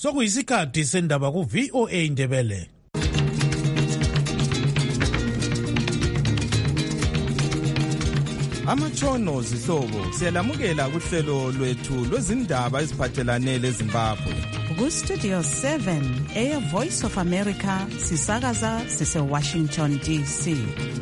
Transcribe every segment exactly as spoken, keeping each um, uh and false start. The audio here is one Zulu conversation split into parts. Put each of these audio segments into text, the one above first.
sokuyisikhathi sendaba ku-V O A Indebele. Amatshono zihlobo siyalamukela kuhlelo lwethu lwezindaba eziphathelane leZimbabwe. Ku-Studio seven, Air Voice of America, sisakaza sise-Washington D C.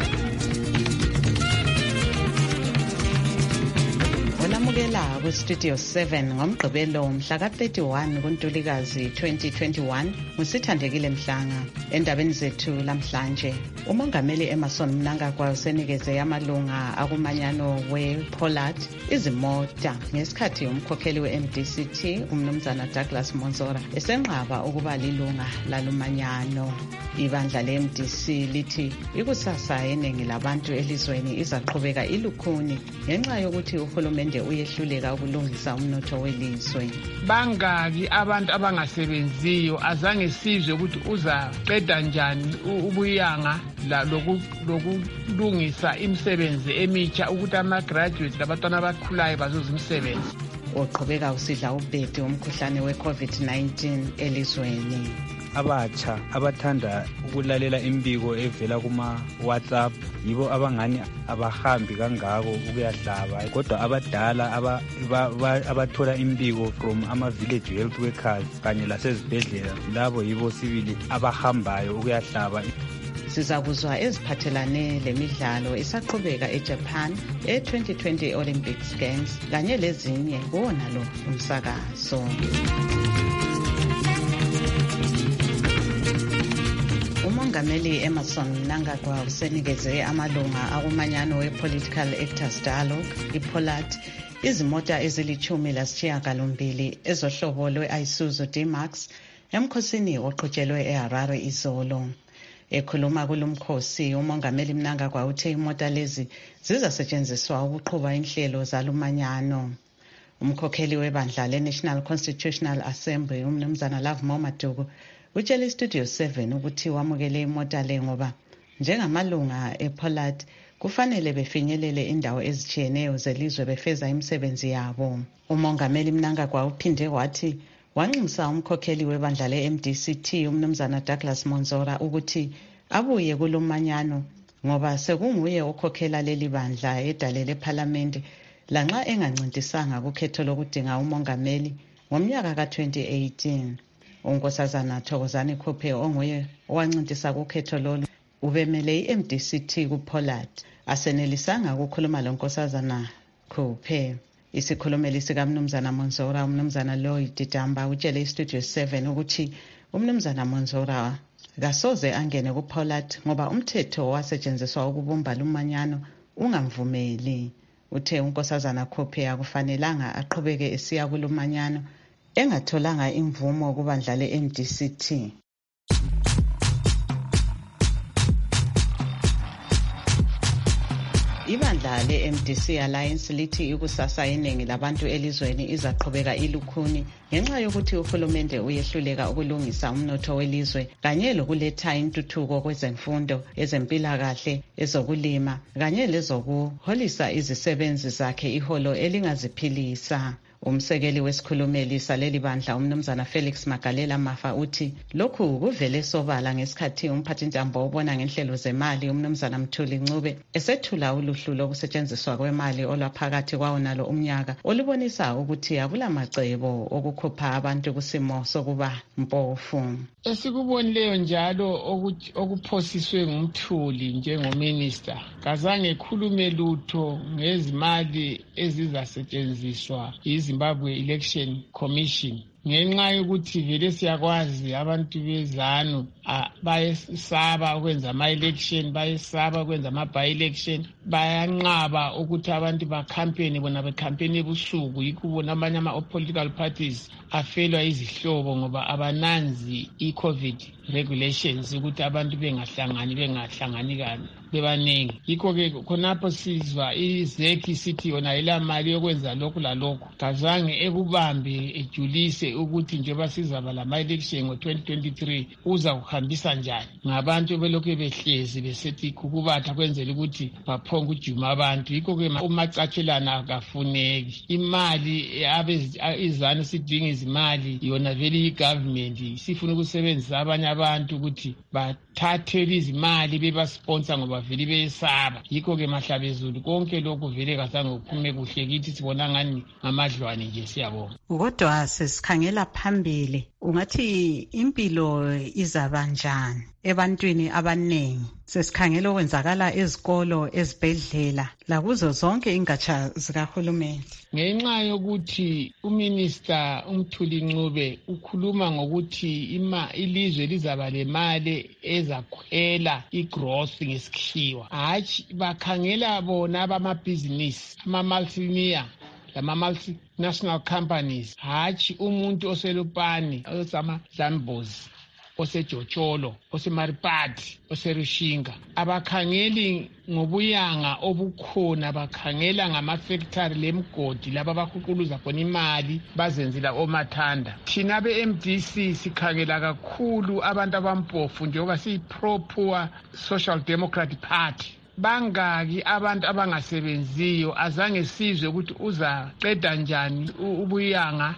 Olamukela ku-Studio seven ngomgqibelo mhla ka-thirty-one kuNtulikazi twenty twenty-one, ngusithandekile Mhlanga. Endabeni zethu lamhlanje, umongameli Emmerson Mnangagwa usenikeze amalunga akumanyano we-Pollard izimota ngesikhathi umkhokheli we-M D C T umnumzana Douglas Monzora esenqaba ukuba lilunga lalumanyano. Ibandla le-M D C lithi ikusasa yeningi labantu elizweni izaqhubeka ilukhuni ngenxa yokuthi uhulumende uyehluleka ukulungisa umnotho welizwe. Bangaki abantu abangasebenziyo azange sizwe ukuthi uzaqeda njani ubuyanga lokulungisa imisebenzi emitsha ukuthi ama-graduate labantwana abakhulayo bazuza imisebenzi. Oqhubeka usidla ubhedi womkhuhlane we-COVID nineteen elizweni. Abatsha abathanda ukulalela imbiko evela kuma-WhatsApp yibo abangani abahambi kangako ukuyahlaba, kodwa abadala abathola imbiko from ama-village health workers kanye lasezibhedlela labo yibo sibili abahambayo ukuyahlaba. Sizakuzwa eziphathelane lemidlalo isaqhubeka eJapan e-twenty twenty Olympics Games kanye lezinye kuwona lo umsakazo. Umongameli Emmerson Mnangagwa usenikeze amalunga akumanyano we-Political Actors Dialogue i-Pollard izimota ezilichumi lasishiyagalombili ezohlobo lwe-Isuzu D-Max emkhosini oqhutshelwe eHarare izolo. Ekhuluma kulumkhosi, umongameli Mnangagwa uthe imota lezi zizasetshenziswa ukuqhuba inhlelo zalumanyano. Umkhokheli webandla le-National Constitutional Assembly umnumzana Lovemore Maduku utshele iStudio seven ukuthi wamukele imota le ngoba njengamalunga ePollard kufanele befinyelele indawo ezitshiyeneyo zelizwe befeza imisebenzi yabo. Umongameli Mnangagwa uphinde wathi wanxusa umkhokheli webandla le-M D C T umnumzana Douglas Monzora ukuthi abuye kulomanyano ngoba sekunguye okhokhela leli bandla edalele eParliament lanxa engancintisanga kukhetho lokudinga umongameli ngomnyaka ka-twenty eighteen. Unkosazana Thokozani Khuphe onguye owancintisa kukhetho lolu ubemele i-M D C T kuPollard asenelisanga ukukhuluma lo nkosazana Khuphe. Isikhulumeli sikamnumzana Monzora umnumzana Lloyd Damba utshele iStudio seven ukuthi umnumzana Monzora kasoze angene kuPollard ngoba umthetho wasetshenziswa ukubumba lumanyano ungamvumeli. Uthe unkosazana Khuphe akufanelanga aqhubeke esiya kulumanyano engatholanga imvumo kubandla le-M D C T. Ibandla le-M D C Alliance lithi ikusasa yeningi labantu elizweni izaqhubeka ilukhuni ngenxa yokuthi uhulumende uyehluleka ukulungisa umnotho welizwe kanye lokuletha intuthuko kwezemfundo, ezempilakahle, ezokulima kanye lezokuholisa izisebenzi zakhe iholo elingaziphilisa. Umsekeli wesikhulumeli saleli bandla umnumzana Felix Magalela Mafa uthi lokhu kuvele sobala ngesikhathi umphathintambo obona ngenhlelo zemali umnumzana Mthuli Ncube esethula uluhlu lokusetshenziswa kwemali olwaphakathi kwawo nalo umnyaka olubonisa ukuthi akulamacebo okukhupha abantu kusimo sokuba mpofu. Esikubonileyo njalo okuphosiswe ngumthuli njengominister kazange khulume lutho ngezimali ezizasetshenziswa iZimbabwe Election Commission ngenxa yokuthi vele siyakwazi abantu bezanu bayesaba ukwenza ama-election, bayesaba ukwenza ama-by-election, bayanqaba ukuthi abantu bakhampeni bona bekhampeni ebusuku. Yikho bona amanye ama-political parties afelwa izihlobo ngoba abananzi i-COVID regulations ukuthi abantu bengahlangani bengahlangani kani. bebaningi. Yikho-ke khonapho sizwa izeki sithi yona ila mali yokwenza lokhu lalokhu, kazange ekubambe ejulise ukuthi njengoba sizaba lama-election ngo-twenty twenty-three uza kuhambisa njani. Ngabantu belokhu behlezi besethi kukubatha kwenzela ukuthi baphonge ujuma abantu. Yikho-ke umacatshelana akafuneki. Imali izanu sidinga izimali yona vele i-government sifuna ukusebenzisa abanye abantu ukuthi bathathe izimali bebasponsor ngoba vele beyesaba. Yikho-ke Mahlabezulu konke lokhu vele kazange kuphume kuhle kithi, sibona ngani ngamadlwane nje siyabonga. Kodwa sesikhangela phambili, ungathi impilo izaba njani ebantwini abaningi? Sesikhangela okwenzakala ezikolo, ezibhedlela, lakuzo zonke ingatsha zikahulumeni. Ngenxa yokuthi uMinister uMthuli Ncube ukhuluma ngokuthi ima ilizwe lizaba lemali ezakhwela igrowth ngesikhiwa, hatshi bakhangela bona abamabhizinisi ama-multinational lama-multinational companies, hatshi umuntu oselupani, osamazambozi, osejotsholo, osemaripati, oserushinga. Abakhangeli ngobuyanga obukhona, bakhangela ngama-factory lemgodi laba abahuquluza khona imali bazenzela omathanda. Thina be-M D C sikhangela kakhulu abantu abampofu njengoba siyi-pro-poor Social Democratic Party. Bangaki abantu abangasebenziyo, azange sizwe ukuthi uzaqeda njani ubuyanga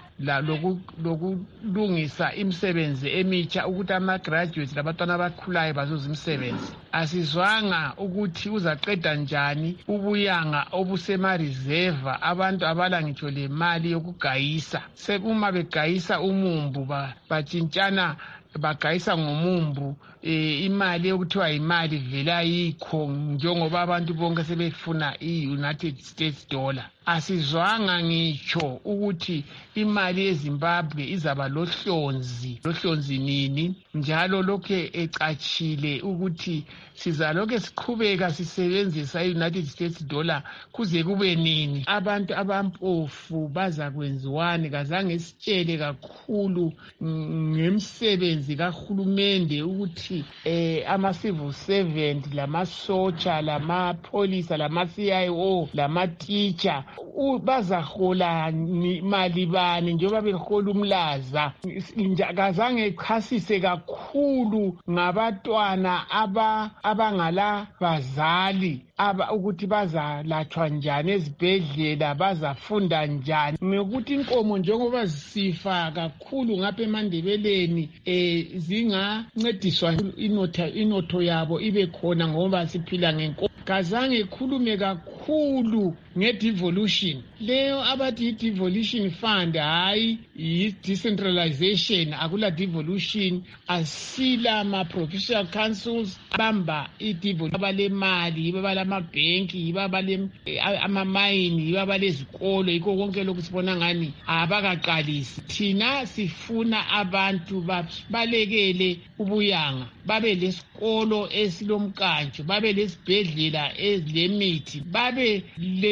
lokulungisa imisebenzi emitsha ukuthi ama-graduates labantwana abakhulayo bazuza imisebenzi. Asizwanga ukuthi uzaqeda njani ubuyanga obusema-reserve, abantu abala ngitsho le mali yokugayisa. Uma begayisa umumbu batshintshana bagayisa ngomumbu, eh, imali yokuthiwa imali vele ayikho njengoba abantu bonke sebefuna i-United States dollar. Asizwanga ngitsho ukuthi imali yeZimbabwe izaba lohlonzi lohlonzi nini, njalo lokhe ecatshile ukuthi sizalokhe siqhubeka sisebenzisa i-United States dollar kuze kube nini. Abantu abampofu baza kwenziwani? Kazange sitshele kakhulu ngemsebenzi kahulumende ukuthi eh ama-civil servant, lamasotsha, lamapolisa, lama-C I O, lama-teacher bazahola mali bani njengoba behola umlaza. Kazange echasise kakhulu ngabatwana aba abangala bazali aba ukuthi bazalatshwa njani ezibhedlela, bazafunda njani, ngokuthi inkomo njengoba zisifa kakhulu ngapha eMandebeleni eh zingancediswa inotho inotho yabo ibe khona ngoba siphila ngenkomo. Kazange ekhulume kakhulu nge-devolution leyo abathi i-devolution fund, hayi i-decentralization, akula devolution. Asila ma-professional councils bamba i-devolution, abalemali, yibo abalamabhenki, yibo amamayini, yibo abalezikolo. Yikho konke lokhu sibona ngani abakaqalisi. Thina sifuna abantu balekele ubuyanga, babe lesikolo esilomkantsho, babe lesibhedlela ezilemithi, babe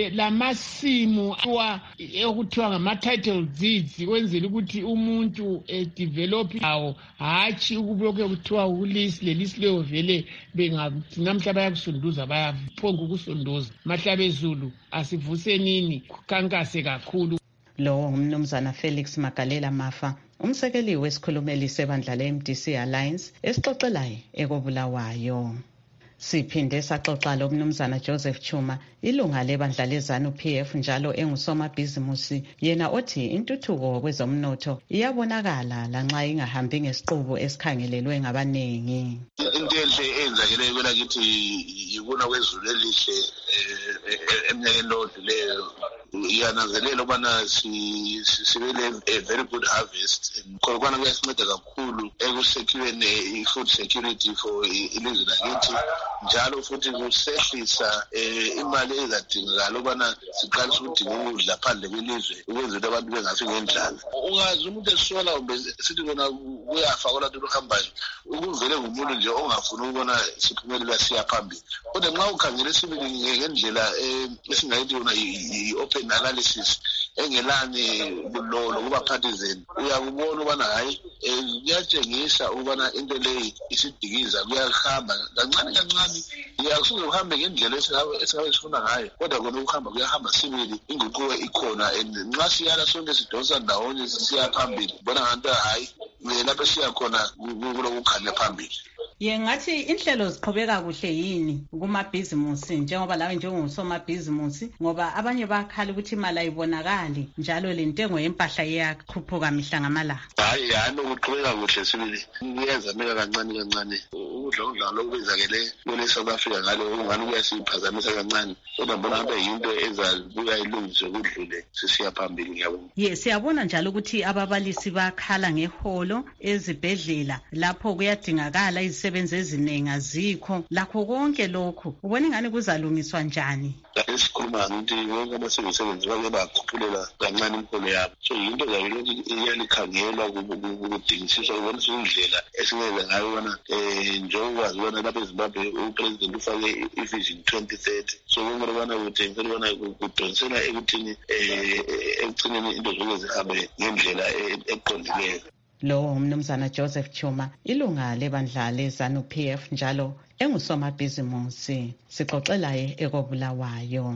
lamasimu okuthiwa ngama-title deeds, kwenzela ukuthi umuntu edevelop awo, hatshi ukubokhe kuthiwa ulisi lelisi leyo vele bengathi namhla bayakusunduza bayaphonga ukusunduza. Mahlabezulu asivusenini kukhankase kakhulu. Lo ngumnumzana Felix Magalela Mafa, umsekeli wesikhulumeli sebandla le-M D C Alliance esixoxelayo ekobulawayo. Siphinde saxoxa lo mnumzana Joseph Chuma, ilunga lebandla leZANU P F njalo engusomabhizimusi, yena othi intuthuko kwezomnotho iyabonakala lanxa ingahambi ngesiqubu esikhangelelwe ngabanengi. Into enhle eyenzakeleyo kwelakithi yikuna kwezulu elihle eminyakeni lodluleyo. Iyananzelela ukubana sibele a very good harvest. Khona kuyasinceda kakhulu ekusekhweni i-food security for ilizwe lakithi, njalo futhi kusehlisa imali ezadingakala ukubana siqalise ukudinga ukudla phandle kwelizwe ukwenzela abantu bengafi ngendlala. Ungazi umuntu esola kumbe sithi kona kuyafa kolanto oluhambayo, ukuvele ngumuntu nje ongafuni ukubona siphumelela siya phambili. Kodwa nxa ukhangele sibili ngendlela esingayithi yona i-open analysis engelani lo kuba partisan uyakubona ubana hayi kuyatshengisa ubana into leyi isidikiza kuyahamba kancane kancane iyakusuke uhambe ngendlela esingabe sifuna ngayo kodwa kona ukuhamba kuyahamba sibili inguquko ikhona nxa siyala sonke sidonsa ndawonye sisiya phambili bona nganto hayi lapho siya khona kulokukhanya phambili. Ye ngathi inhlelo ziqhubeka kuhle yini kumabhizimusi njengoba lawe njengosomabhizimusi ngoba abanye bakhala ukuthi imali ayibonakali njalo lentengo yempahla iyakhuphuka mihla ngamalanga. Hayi yani ukuqhubeka kuhle sibili kuyazameka kancane kancane ukudla ukudla lokwenzakele kule South Africa ngalo ungani kuyasiphazamisa kancane kodwa mbona ngabe yinto ezabuya ilungiswe kudlule sisiya phambili ngiyabona. Ye siyabona njalo ukuthi ababalisi bakhala ngeholo ezibhedlela lapho kuyadingakala izisebenzi eziningi azikho lakho konke lokho ubona ingane kuzalungiswa njani? Esikhuluma ukuthi wonke abasebenzi bake bakhuphulela kancane imiholo yabo so yinto zayo iyalikhangelwa kudingisiswa ubona indlela esingenza ngayo bona um njengokwazi ubona lapha eZimbabwe upresident ufake ivision twenty thirty so kumele ubona ukuthi ngifela ubona kudonsela ekuthini um ekugcineni into zonke zihambe ngendlela eqondileyo. Lo umnumzana Joseph Chuma ilunga lebandla leZANU P F njalo engusomabhizimusi sixoxelaye ekobulawayo.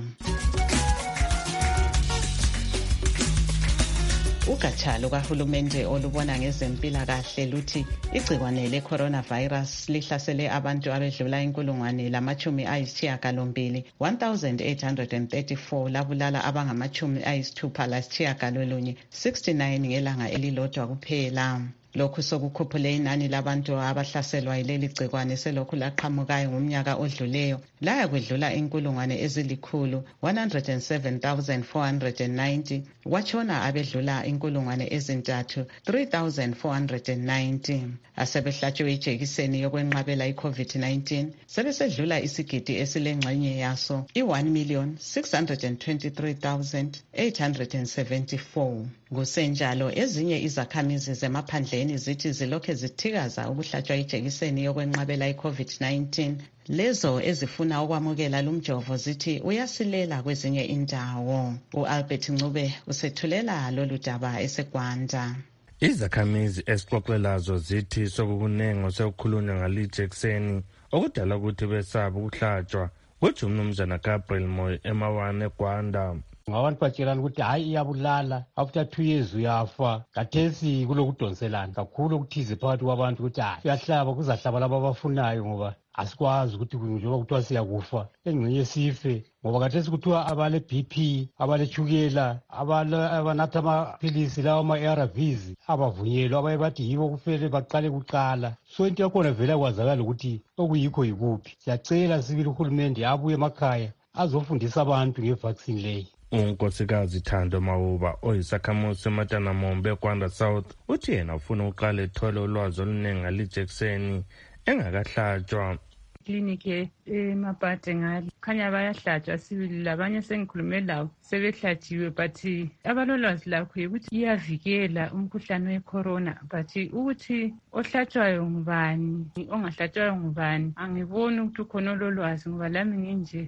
Ugatsha lukahulumende olubona ngezempilakahle luthi igcikwane le-coronavirus lihlasele abantu abedlula inkulungwane lamachumi ayisishiyagalombili one thousand eight hundred thirty-four labulala abangamachumi ayisithupha lasishiyagalolunye sixty-nine ngelanga elilodwa kuphela. Lokhu sokukhuphule inani labantu abahlaselwa yileli gcikwane selokhu laqhamukayo ngomnyaka odluleyo laya kwedlula inkulungwane ezilikhulu one hundred seven thousand four hundred ninety kwatshona abedlula inkulungwane ezintathu three thousand four hundred ninety. Asebehlatshwe ijekiseni yokwenqabela i-COVID nineteen sebesedlula isigidi esilengxenye yaso i-one million six hundred twenty-three thousand eight hundred seventy-four. Kusenjalo ezinye izakhamizi zemaphandleni zithi zilokhe zithikaza ukuhlatshwa ijekiseni yokwenqabela i-COVID nineteen. Lezo ezifuna ukwamukela lumjovo zithi uyasilela kwezinye indawo. U-Albert Ncube usethulela lolu daba eseGwanda. Izakhamizi esixoxelazo zithi sokukunengo sekukhulunywa ngelijekiseni okudala ukuthi besaba ukuhlatshwa kuthi umnumzana Gabriel Moyo emawane eGwanda. Ngabantu batshelana ukuthi hayi iyabulala after two years uyafa kathesi kulokudonselana kakhulu okuthize phakathi kwabantu ukuthi hayi uyahlaba kuzahlaba laba abafunayo ngoba asikwazi ukuthi njengoba kuthiwa siyakufa engxenye sife ngoba kathesi kuthiwa abale B P abale chukela abanatha amaphilisi lawa ama-A R Vs abavunyelwa abaye bathi yibo kufele baqale kuqala so into yakhona vele kwazakala ukuthi okuyikho yikuphi. Siyacela sibili uhulumende abuye emakhaya azofundisa abantu ngevaccine leyi. Unkosikazi Thando Mawuba oyisakhamuzi eMatanamombe eGwanda South uthi yena ufuna uqala ethole ulwazi oluningi ngalijekiseni engakahlatshwa. Kliniki eMapate ngale khanya bayahlatshwa sibili labanye sengikhulume lawo sebehlatshiwe but abalolwazi lakho ukuthi iyavikela umkhuhlane wecorona but ukuthi ohlatshwayo ngubani ongahlatshwayo ngubani angiboni ukuthi ukhona ololwazi ngoba lami nginje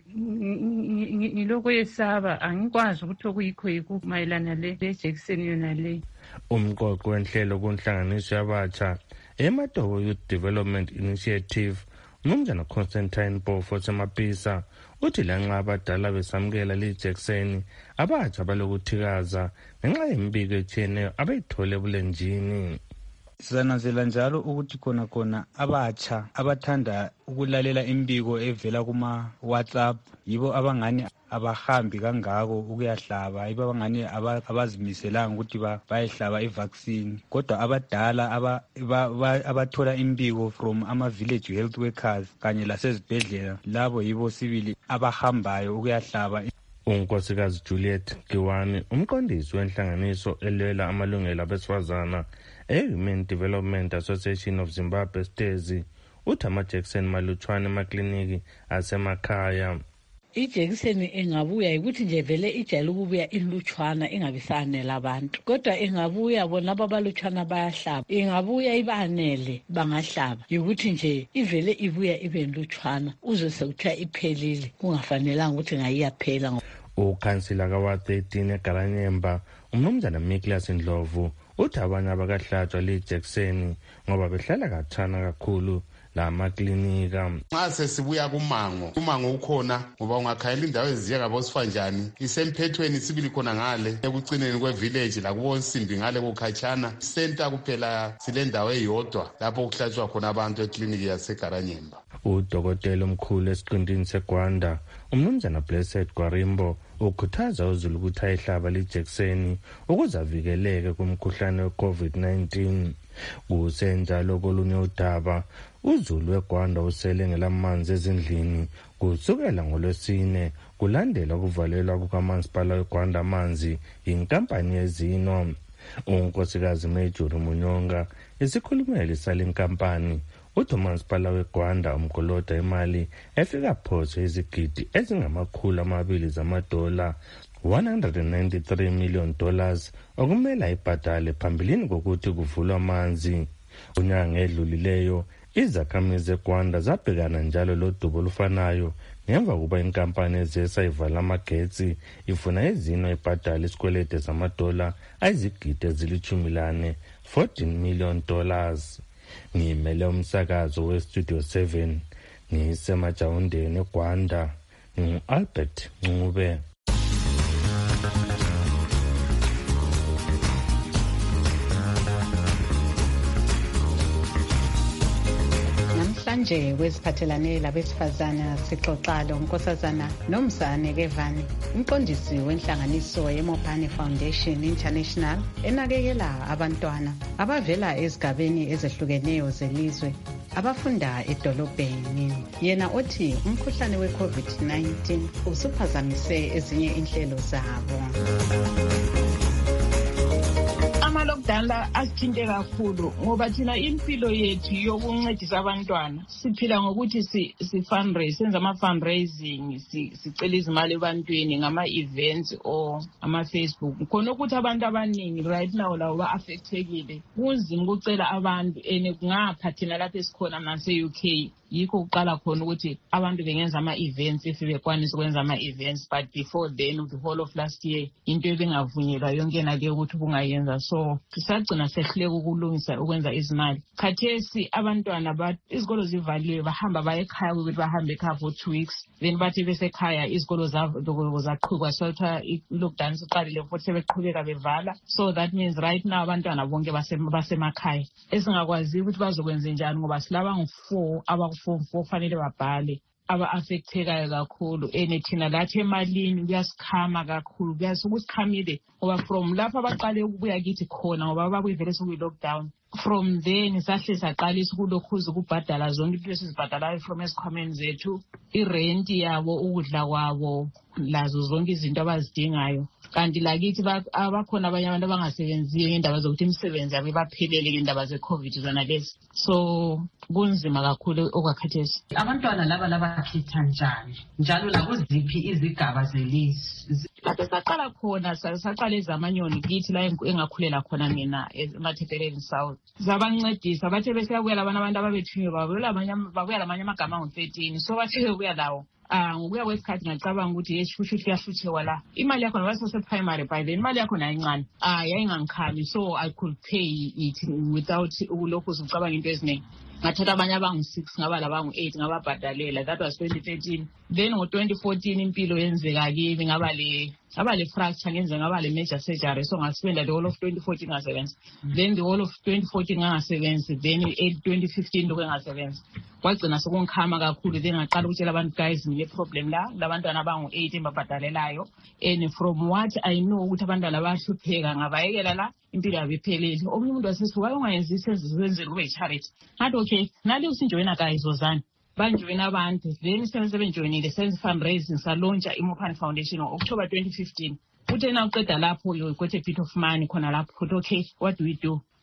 ngiloko yesaba angikwazi ukuthi okuyikho yikho mayelana lejekiseni yona le. Umqoqo wenhlelo kunhlanganiso yabatsha eMatobo Youth Development Initiative Mnumzana Constantine Mpofu semapisa uthi lanxa abadala besamukela lijekiseni abatsha balokuthikaza ngenxa yembiko etshiyeneyo abayithole ebulenjini. Sizananzela njalo ukuthi khona khona abatsha abathanda ukulalela imbiko evela kuma WhatsApp yibo abangani abahambi kangako ukuyahlaba yibo abangani abazimiselanga ukuthi bayehlaba ivaccine kodwa abadala abathola imbiko from ama village health workers kanye lasezibhedlela labo yibo sibili abahambayo ukuyahlaba. Unkosikazi Juliet Kiwani umqondisi wenhlanganiso elwela amalungelo abesifazana e-Human Development Association of Zimbabwe Stezi uthi amajekiseni malutshwane emakliniki asemakhaya. Ijekiseni engabuya ukuthi nje vele ijayele ukubuya ilutshwana ingabisanele abantu kodwa engabuya bona ababalutshwana bayahlaba ingabuya ibanele bangahlaba ukuthi nje ivele ibuya ibe lutshwana uze sekuthiwa iphelile kungafanelanga ukuthi ngayiyaphela. ukhansila kawa thirteen eGaranyemba umnumzana Miklas Ndlovu uthi abanye abakahlatshwa lijekiseni ngoba behlala kathana kakhulu la maklinika. Nxa sesibuya kumango umango ukhona ngoba ungakhayela indawo eziye kabosifanjani isemphethweni sibili khona ngale ekucineni kwevillage la kubosimbi ngale kukhatshana center kuphela silendawo eyodwa lapho okuhlatshwa khona abantu ekliniki yaseGaranyemba. Udokotela omkhulu esiqintini seGwanda umnumzana Blessed Gwarimbo ukhuthaza uzulu ukuthi ayihlaba lijekiseni ukuze avikeleke kumkhuhlane we-COVID nineteen. Kusenjalo kolunye udaba uzulu weGwanda usele ngelamanzi ezindlini kusukela ngoLwesine kulandela ukuvalelwa kukamasipala weGwanda amanzi yinkampani yezino. Unkosikazi Major Munyonga isikhulumeli salenkampani uthi umasipala weGwanda umkoloda imali efika phose izigidi ezingamakhulu amabili zamadola one hundred ninety-three million dollars okumele ibhadale phambilini kokuthi kuvulwa amanzi. Unyanga edlulileyo izakhamizi zeGwanda zabhekana njalo lodubo olufanayo ngemva kuba inkampani ezisayivala amagetsi ifuna ezino ibhadale isikwelede zamadola ayizigidi ezilithumi lane fourteen million dollars. Ngimele umsakazo weStudio seven ngisemajawundeni eGwanda ngu-Albert Ncube. Namhlanje wesiphathelane labesifazana sixoxa lo Nkosazana Nomzane Kevani, umqondisi wenhlanganiso yeMopane Foundation International enakekela abantwana abavela ezigabeni ezehlukeneyo zelizwe abafunda edolobheni. Yena othi umkhuhlane we-COVID nineteen usuphazamise ezinye inhlelo zabo. Ama-lockdown la asithinte kakhulu ngoba thina impilo yethu yokuncedisa abantwana siphila ngokuthi si-fundraise, senza ama-fundraising, sicela izimali ebantwini ngama-events or ama-Facebook. Khona ukuthi abantu abaningi right now lawo ba-affectekile. Kunzima ukucela abantu ene kungapha thina lapho esikhona nase-U K. Yikho uqala khona ukuthi abantu bengenza ama-events if bekwanisa ukwenza ama-events, but before then the whole of last year into ebengavunyelwa yonke nake ukuthi bungayenza. So sisagcina sehluleka ukulungisa ukwenza izimali. Khathesi abantwana izikolo zivaliwe bahamba baye ekhaya ukuthi bahambe ekhaya for two weeks, then bathi besekhaya izikolo zaqhubeka sotha i-lockdown siqalile futhi sebeqhubeka bevala. So that means right now abantwana bonke basemakhaya esingakwazi ukuthi bazokwenza njani ngoba silaba ngu-four aba form four fanele babhale aba-affectekayo kakhulu ene thina lathi emalini kuyasikhama kakhulu, kuyasukukhamile ngoba from lapho abaqale ukubuya kithi khona ngoba babuyivele sokuyi-lockdown. From then sahle saqalisa ukulokhuza ukubhadala zonke into esizibhadalayo from esikhwameni zethu, irenti yabo, ukudla kwabo, lazo zonke izinto abazidingayo. Kanti lakithi abakhona abanye abantu abangasebenziyo ngendaba zokuthi imisebenzi yabo baphelele ngendaba ze-COVID zona lezi. So kunzima kakhulu okwakhathesi. Abantwana laba labakhetha njani njalo lakuziphi izigaba zelizwe? Saqala khona saqala ezamanyoni kithi la engakhulela khona mina eMathebeleni South. Zabancedisa bathe besiyabuyela abantu abantu ababethunywe babuya lamanye amagama ngu-thirteen. So bathe bebuya lawo Ah, ngokuya kwesikhathi ngicabanga ukuthi yeshushu kuyashuthelwa la. Imali yakho nabasose primary by then imali yakho nayincane. Ah, yayingangikhami, so I could pay it without ukulokhu ucabanga into eziningi. Ngathatha abanye abangu-six ngaba labangu-eight ngababhadalela. That was twenty thirteen. Then ngo-twenty fourteen impilo yenzeka kimi ngaba le ngaba le fracture ngenze ngaba le major surgery, so ngaspenda the whole of twenty fourteen ngasebenza. Then the whole of twenty fourteen ngangasebenzi, then twenty fifteen lokho ngasebenza. Kwagcina sokungikhama kakhulu, then ngaqala ukutshela abantu guys ngile problem la labantwana abangu-eight embabhadalelayo, and from what I know ukuthi abantwana bayahlupheka ngabayekela la impilo yabo iphelele. Omunye umuntu wasesithi waye ungayenzi senzele kube yi-charity. Ngathi okay, nale usinjoyina kayizozana banjoyina abantu, then sebenjoyinile senze fundraising salontsha iMopane Foundation ngo-October twenty fifteen. Uthe na uqeda lapho you got a bit of money khona lapho, okay, what do we do?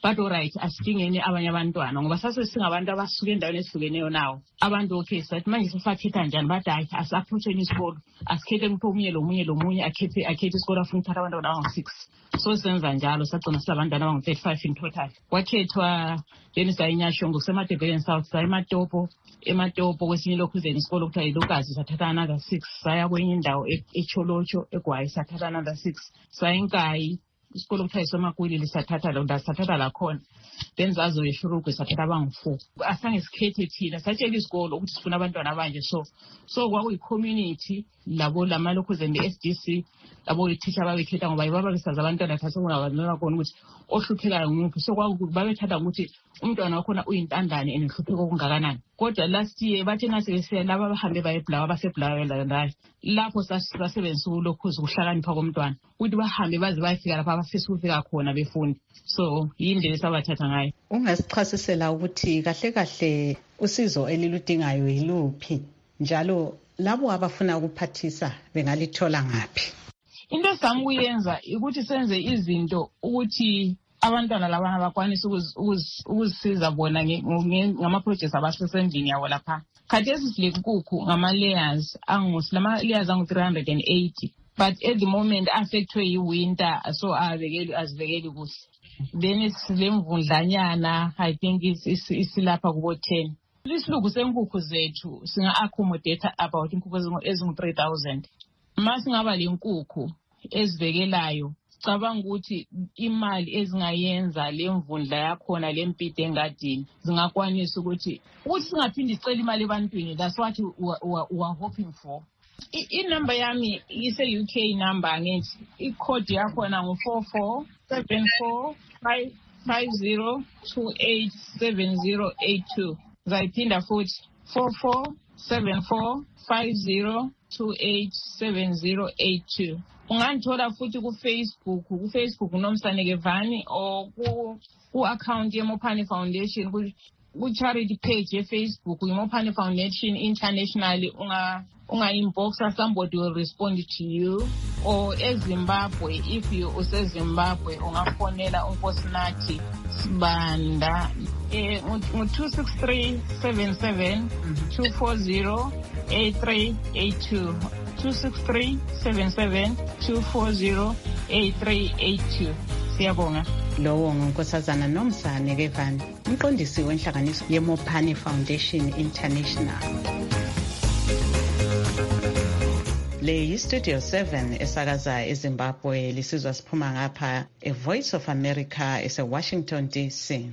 but alright asidingeni abanye abantwana ngoba sase singabantu abasuka endaweni ezihlukeneyo nawo abantu okay sathi manje sifakhetha njani bathi hayi asapproacheni isikolo asikhethe umuntu omunye lomunye lomunye akhethe akhethe isikolo afuna ukuthatha abantwana abangu-six so senza njalo sagcina silabantwana abangu-thirty-five in total kwakhethwa then sayinyasho ngokusemadebhekeni south sayematopo ematopo kwesinye lokhuzeni isikolo kuthiwa yilukazi sathatha another six saya kwenye indawo echolotsho egwayi sathatha another six sayinkayi isikolo kuthiwa yisomakwilili sathatha londa sathatha lakhona then zazoyeshurugwe sathatha abangu-four asange sikhethe thina satshela isikolo ukuthi sifuna abantwana abanje so so kwakuyi-community labo lamalokhuzeni be-S D C labo ithisha babekhetha ngoba yibo ababesazi abantwana thatha kungabanona khona ukuthi ohluphekayo ngumuphi so babethatha ukuthi umntwana wakhona uyintandane and nhlupheko okungakanani kodwa last year bathi nasebesiya laba abahambe bayebulawa basebulawa lapho sasebenzisa ulokhuza ukuhlakanipha komntwana ukuthi bahambe baze bayefika lapha abafisa ukufika khona befundi so yindlela esabathatha ngayo. Ungasichasisela ukuthi kahle kahle usizo eliludingayo yiluphi njalo labo abafuna ukuphathisa bengalithola ngaphi? Into esanguyenza ukuthi senze izinto ukuthi abantwana labana bakwanisa ukuzisiza bona ngama-projects abasesendlini yawo lapha. Khathesi silenkukhu ngama-layers lama-layers angu-three hundred eighty but at the moment affectwe yi-winter so azivekeli kuhle. Then silemvundlanyana I think isilapha kubo ten. Isilugu senkukhu zethu singa-accommodate about inkukhu ezingu-three thousand. Masingaba lenkukhu ezivekelayo cabanga ukuthi imali ezingayenza lemvundla yakhona lempide engadini zingakwanisa ukuthi ukuthi singaphindi icela imali ebantwini. That's what we are hoping for. I-number yami ise-U K number ngithi i-code yakhona ngu-four four seven four five five zero two eight seven zero eight two. Ngizayiphinda futhi four four seven four five zero two eight seven zero eight two. Ungangithola futhi ku-Facebook ku-Facebook uNomsaneke Vani or ku-account ye-Mopani Foundation ku-charity page ye-Facebook ye-Mopani Foundation International. Unga-inboxa, somebody will respond to you. Or eZimbabwe, if you use Zimbabwe ungafonela uNkosinathi Sibanda two six three seven seven two four zero eight three eight two. two six three seven seven two four zero eight three eight two. Siyabonga. Lowo nguNkosazana Nomsaneke Vani, umqondisi wenhlanganiso ye-Mopani Foundation International. Le yi-Studio seven esakaza eZimbabwe lisizwa siphuma ngapha e-Voice of America ese-Washington D C.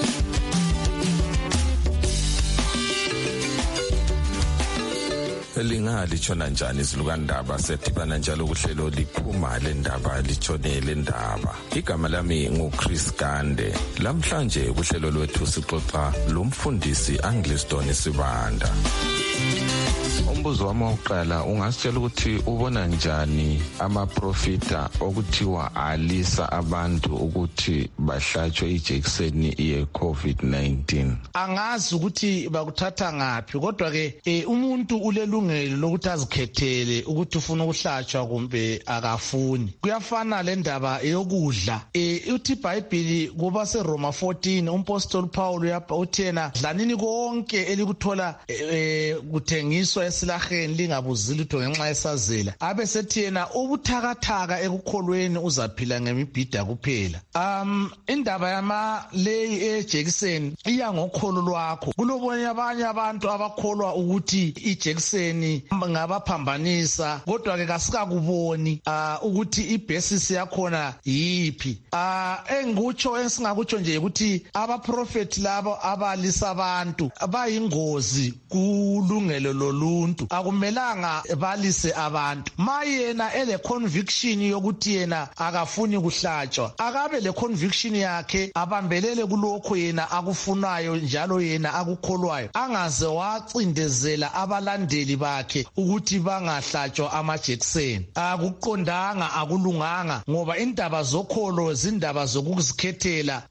Lingalitshona njani izilukandaba sedibana njalo kuhlelo liphuma lendaba litshone lendaba. Igama lami nguChris Gande. Lamhlanje kuhlelo lwethu sixoxa lomfundisi Angliston Sibanda. Umbuzo wami wokuqala ungasitshela ukuthi ubona njani amaprofita okuthiwa alisa abantu ukuthi bahlatshwe ijekiseni ye-COVID nineteen? Angazi ukuthi bakuthatha ngaphi kodwa ke umuntu ulelungelo lokuthi azikhethele ukuthi ufuna ukuhlatshwa kumbe akafuni. Kuyafana le ndaba yokudla. Uthi iBhayibheli kuba seRoma fourteen umpostoli Paul uthena dlanini konke elikuthola kuthengiswa esilaheni lingabuzili lutho ngenxa yesazela. Abe sethi yena ubuthakathaka ekukholweni uzaphila ngemibhida kuphela. Um indaba yama leyi ejekiseni iya ngokholo lwakho. Kulobonye abanye abantu abakholwa ukuthi ijekiseni ngabaphambanisa kodwa ke kasikakuboni ukuthi ibasis yakhona yipi. Engikutsho esingakutsho nje ukuthi abaprofeti labo abalisa abantu bayingozi kulungelo loluntu. Akumelanga balise abantu. Mayena ele conviction yokuthi yena akafuni kuhlatshwa, akabe le conviction yakhe abambelele kulokho yena akufunayo njalo yena akukholwayo, angaze wacindezela abalandeli bakhe ukuthi bangahlatshwa amajekiseni. Akuqondanga, akulunganga ngoba indaba zokholo zindaba zokuzikhethela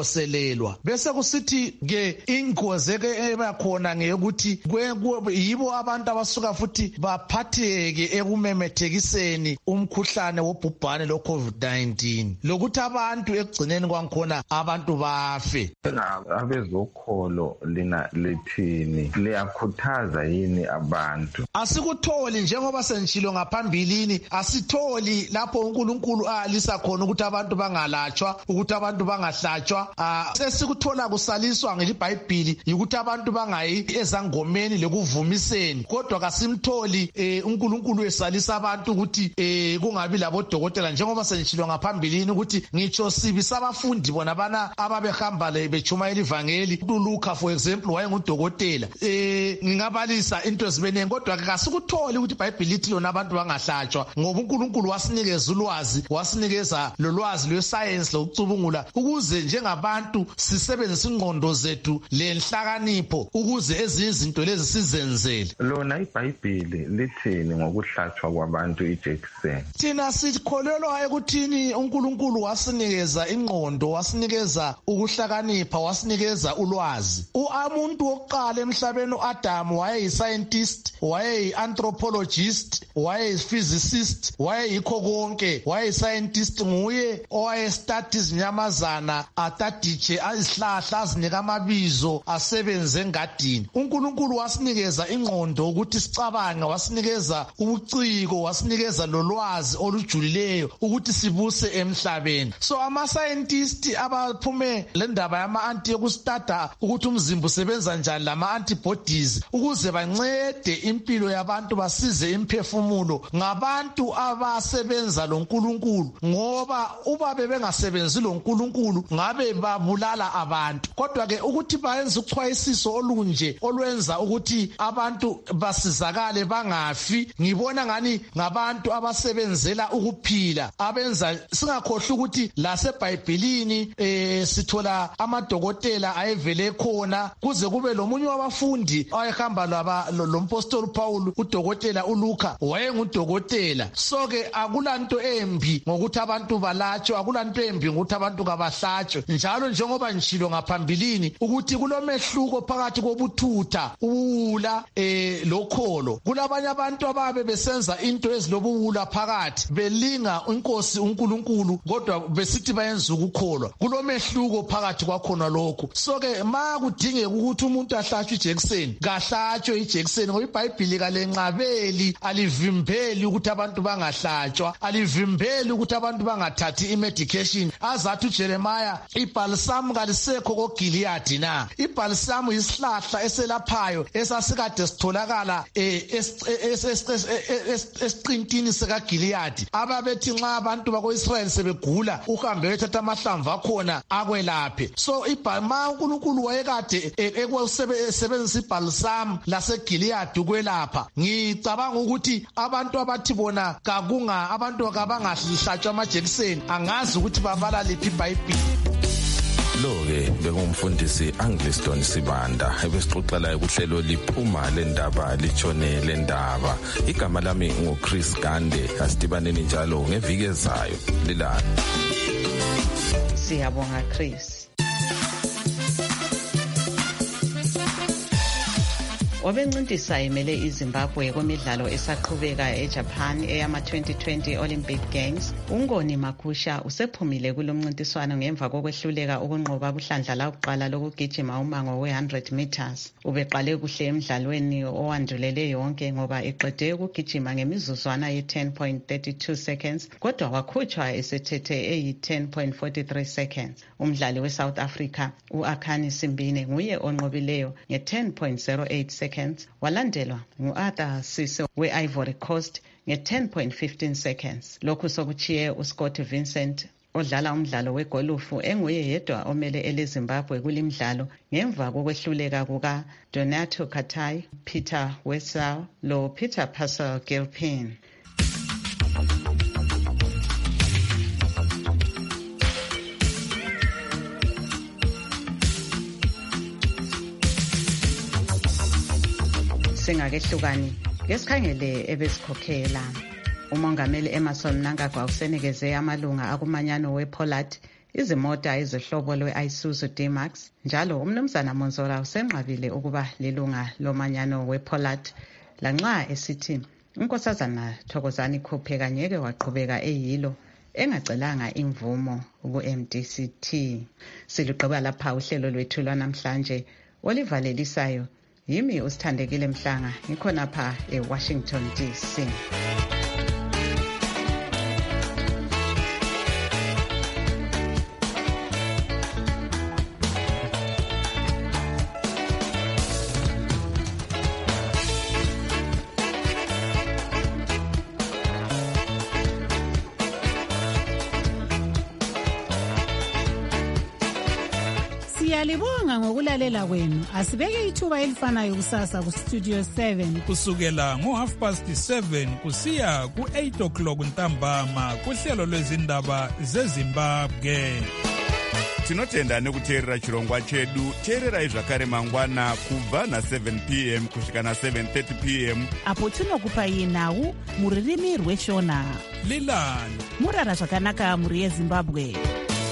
azifoselelwa. Bese kusithi ke ingozi ke ebakhona ngeyokuthi yibo abantu abasuka futhi baphatheke ekumemethekiseni umkhuhlane wobhubhane lo COVID nineteen lokuthi abantu ekugcineni kwankhona abantu bafe. Abezokholo lina lithini liyakhuthaza yini abantu? Asikutholi njengoba senjilo ngaphambilini, asitholi lapho uNkulunkulu alisa khona ukuthi abantu bangalatshwa, ukuthi abantu bangahlatshwa. Sesikuthola kusaliswa ngelibhayibhili ukuthi abantu bangayi ezangomeni lekuvumiseni, kodwa kasimtholi uNkulunkulu esalisa abantu ukuthi kungabi labodokotela njengoba senjilo ngaphambilini ukuthi ngitsho sibi sabafundi bona bana ababehamba bechumayela ivangeli. uLuka for example wayengudokotela. Eh ngingabalisa into ezibeneni, kodwa kasikutholi ukuthi iBhayibheli lithi lona abantu bangahlatshwa, ngoba uNkulunkulu wasinikeza ulwazi, wasinikeza lolwazi lwescience lokucubungula ukuze njengabantu sisebenzise ingqondo zethu lenhlakanipho ukuze ezinye izinto lezi sizenzele. Lona iBhayibheli lithini ngokuhlatshwa kwabantu ijekiseni? Thina sikholelwa ekuthini uNkulunkulu wasinikeza ingqondo, wasinikeza ukuhlakanipha, wasinikeza ulwazi. Umuntu wokuqala emhlabeni uAdam wayeyi-scientist, wayeyi-anthropologist, wayeyi-physicist, wayeyikho konke, wayeyi-scientist. Nguye owayestudy izinyamazana, ataditshe izihlahla, azinika amabizo, asebenze engadini. uNkulunkulu wasinikeza ingqondo ukuthi sicabange, wasinikeza ubuciko, wasinikeza lolwazi olujulileyo ukuthi sibuse emhlabeni. So ama-scientist abaphume le ndaba yama-anti yokustada ukuthi umzimba usebenza njani lama-antibodies ukuze bancede impilo yabantu, basize imphefumulo, ngabantu abasebenza lo Nkulunkulu, ngoba uba bebengasebenzi lo Nkulunkulu ngabe babulala abantu. Kodwa ke ukuthi bayenze uchwayisiso olunje olwenza ukuthi abantu basizakale bangafi, ngibona ngani ngabantu abasebenzela ukuphila, abenza singakhohlwa ukuthi laseBhayibhelini eh sithola amadokotela ayevele khona, kuze kube lomunye wabafundi ayehamba laba lompostoli Paul, udokotela uLuka wayengudokotela. So ke akulanto embi ngokuthi abantu balatshwe, akulanto embi ngokuthi abantu kabahlatshwe, njalo njengoba njilo ngaphambilini ukuthi kulomehluko phakathi kobuthutha, uwula eh lokholo. Kulabanye abantu ababe besenza into ezilobuwula phakathi, belinga inkosi uNkulunkulu kodwa besithi bayenza ukukholwa. Kulomehluko phakathi kwakhona lokho. So ke ma kudingeka ukuthi umuntu ahlatshwe ijekiseni, kahlatshwe ijekiseni, ngoba iBhayibheli kalenqabeli, alivimbeli ukuthi abantu bangahlatshwa, alivimbeli ukuthi abantu bangathathi imedication. Azathi uJeremiah ibalsam kalisekho koGiliyadi na. Ibalsam yisihlahla eselaphayo esasikade sitholakala esiqintini sikaGiliyadi. Ababethi nxa abantu bako-Israyeli sebegula uhambe uyothatha amahlamvu akhona akwelaphe. So ma uNkulunkulu wayekade ekusebenzisa ibalsam laseGiliyadi ukwelapha, ngicabanga ukuthi abantu abathi bona kakunga abantu kabangahlatshwa amajekiseni angazi ukuthi babala liphi iBhayibheli. Lo-ke bekungumfundisi Angliston Sibanda ebesixoxela ukuhlelo liphuma lendaba litshone lendaba. Igama lami nguChris Gande. Asidibaneni njalo ngeviki ezayo. Lilani. Siyabonga Chris. Obencintisa imele iZimbabwe kwimidlalo esaqhubeka eJapan eyama twenty twenty Olympic Games, uNgoni Makhusha usephumile kulomncintiswano ngemva kokwehluleka ukunqoba kuhlandla lokuqala lokugijima umango we one hundred meters. Ubeqale kuhle emidlalweni owandulele yonke ngoba eqede ukugijima ngemizuzwana ye ten point three two seconds, kodwa wakhutshwa esethethe eyi ten point four three seconds. Umdlali weSouth Africa uAkhani Simbine nguye onqobileyo nge ten point zero eight seconds, walandelwa ngu-Arthur Sise we-Ivory Coast nge ten point one five seconds. Lokhu sokuchiye uScott Vincent odlala umdlalo wegolufu enguye yedwa omele eleZimbabwe kulimdlalo ngemva kokwehluleka kuka Donato Katai, Peter Wessel lo Peter Pascal Gilpin. Singakehlukani ngesikhangele ebesikhokhela. Umongameli Emmerson Mnangagwa usenikeze amalunga akumanyano wePollard izimota ezihlobo lwe-Isuzu D-Max, njalo umnumzana Monzora usenqabile ukuba lilunga lomanyano wePollard lanxa esithi unkosazana Thokozani Khupheka ngeke waqhubeka eyilo engacelanga imvumo ku-M D C T. Siluqhubeka lapha uhlelo lwethu lwanamhlanje olivalelisayo yimi uSithandekile Mhlanga ngikhonapha eWashington D C. Siyalibonga ngokulalela kwenu. Asibeke ithuba elifanayo kusasa ku Studio seven kusukela ngo half past seven kusiya ku eight o'clock ntambama kuhlelo lwezindaba zeZimbabwe. Tinotenda nekuteerera chirongwa chedu. Teererai zvakare mangwana kubva na seven p m kusvika na seven thirty p m apo tinokupai nhau muririmi rweshona. Lilani murara zvakanaka muri yeZimbabwe.